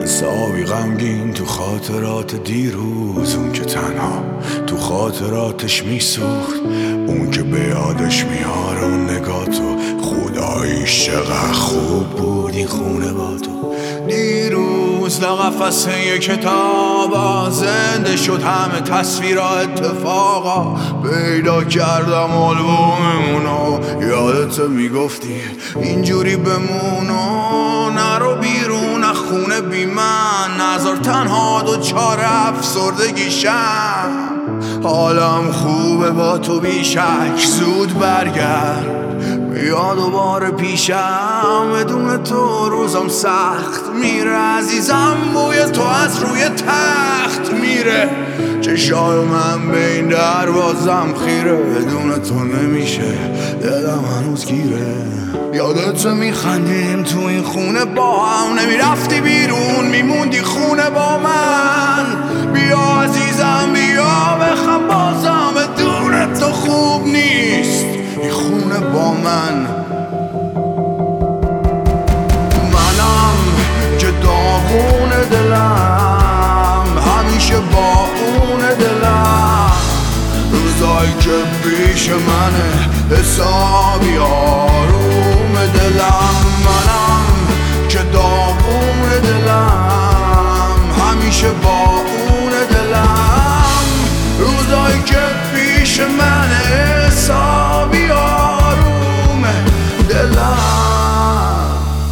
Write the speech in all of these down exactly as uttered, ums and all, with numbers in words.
حسابی غمگین تو خاطرات دیروز، اون که تنها تو خاطراتش میسوخت، اون که به یادش میاره اون نگاه تو. خداییش چقدر خوب بود این خونه با تو. دیروز لقفصه یه کتابا زنده شد، همه تصویرها اتفاقا پیدا کردم آلبوممونو. یادت میگفتی اینجوری بمونو، نرو بیرون از خونه بی من، نذار تنها دو چار افسردگیشم. حالم خوبه با تو بیشک، زود برگرد بیا دوباره پیشم. بدون تو روزم سخت میره عزیزم، بوی تو از روی تخت میره. چشای من به این دروازم خیره، بدون تو نمیشه دلم هنوز گیره. یادت میخندیم تو این خونه با هم، نمیرفتی بیرون میموندی خونه با من. بیا عزیزم بیا بخم بازم، بدون تو خوب نیست این خونه با من. منم که داغون دلم همیشه با اون دلم، روزایی که پیش منه حسابی آروم دلم. منم که داغون دلم همیشه با اون دلم، روزایی که پیش منه حسابی آروم دلم.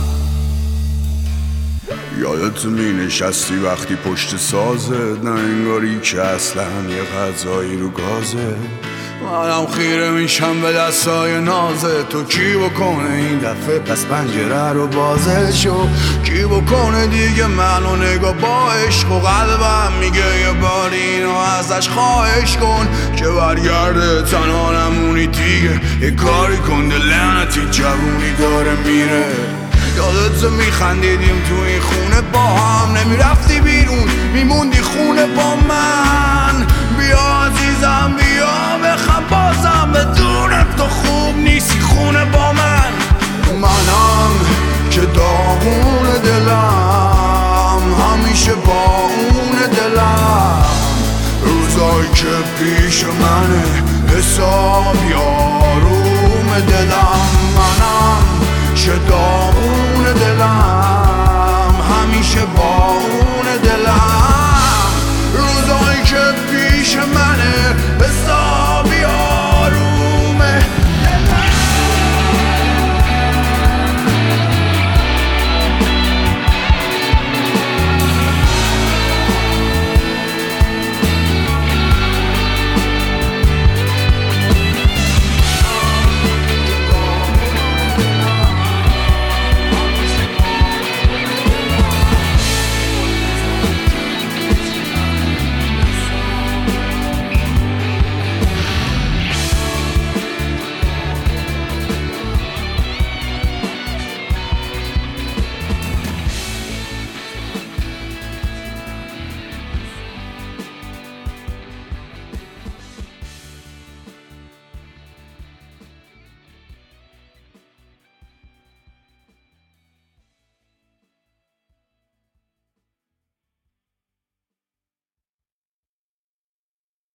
یادت می نشستی وقتی پشت سازت، نه انگاری که اصلا یه غذایی رو گازه. منم خیره میشم به دستای نازه تو. کی بکنه این دفعه پس پنجره رو بازه شو؟ کی بکنه دیگه منو نگاه با عشق و قلبم میگه یه بار اینو ازش خواهش کن که برگرده تنها نمونی دیگه. یه کاری کن لعنتی جوونی داره میره. یادت میخندیدیم تو این خونه با هم، نمیرفتی بیرون میموندی خونه با من. بیا عزیزم بیا بخم بازم، بدون تو خوب نیستی خونه با من. منم که داغون دلم همیشه با اون دلم، روزایی که پیش منه حسابی